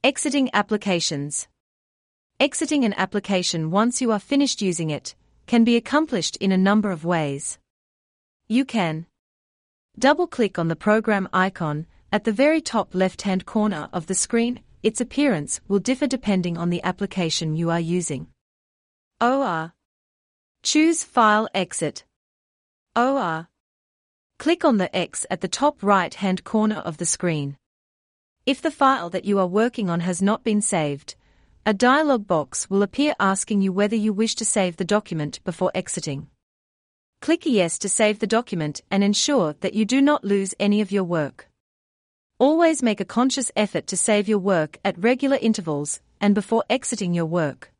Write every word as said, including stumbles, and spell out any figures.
Exiting applications. Exiting an application once you are finished using it can be accomplished in a number of ways. You can double-click on the program icon at the very top left-hand corner of the screen. Its appearance will differ depending on the application you are using. Or choose File Exit. Or click on the X at the top right-hand corner of the screen. If the file that you are working on has not been saved, a dialog box will appear asking you whether you wish to save the document before exiting. Click Yes to save the document and ensure that you do not lose any of your work. Always make a conscious effort to save your work at regular intervals and before exiting your work.